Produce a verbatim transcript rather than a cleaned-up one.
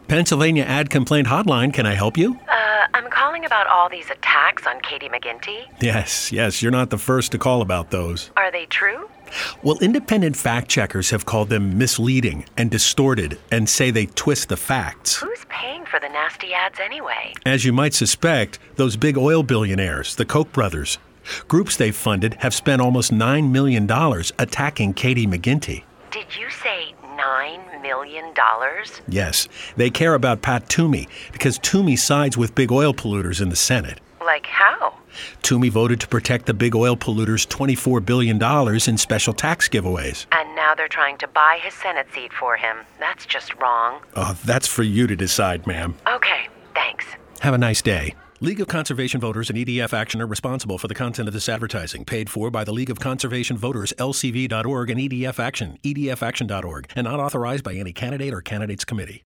Pennsylvania Ad Complaint Hotline, can I help you? Uh, I'm calling about all these attacks on Katie McGinty. Yes, yes, you're not the first to call about those. Are they true? Well, independent fact checkers have called them misleading and distorted and say they twist the facts. Who's paying for the nasty ads anyway? As you might suspect, those big oil billionaires, the Koch brothers. Groups they've funded have spent almost nine million dollars attacking Katie McGinty. Did you say nine million dollars? Yes, they care about Pat Toomey because Toomey sides with big oil polluters in the Senate. Like how? Toomey voted to protect the big oil polluters twenty-four billion dollars in special tax giveaways. And now they're trying to buy his Senate seat for him. That's just wrong. Oh, that's for you to decide, ma'am. Okay, thanks. Have a nice day. League of Conservation Voters and E D F Action are responsible for the content of this advertising, paid for by the League of Conservation Voters, L C V dot org, and E D F Action, E D F action dot org, and not authorized by any candidate or candidates committee.